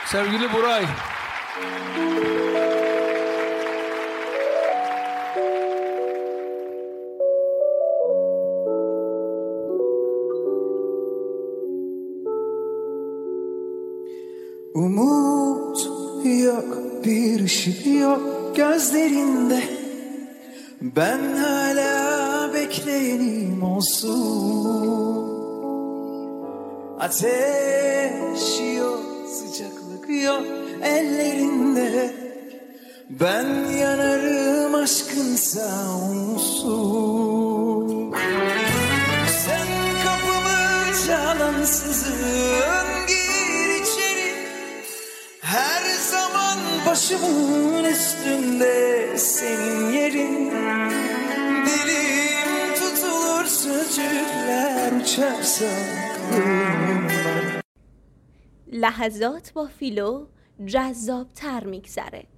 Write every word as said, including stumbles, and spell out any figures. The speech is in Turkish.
Sevgili Buray. Umut yok, bir ışık yok gözlerinde. Ben hala bekleyenim olsun. Ateş yok, sıcaklık yok ellerinde. Ben yanarım aşkınsa olsun. Sen kapımı çalansızın, gir içeri. Her zaman başımın üstünde senin yerin. Dilim tutulur, sözcükler uçarsa لحظات با فیلو جذاب‌تر میگذره.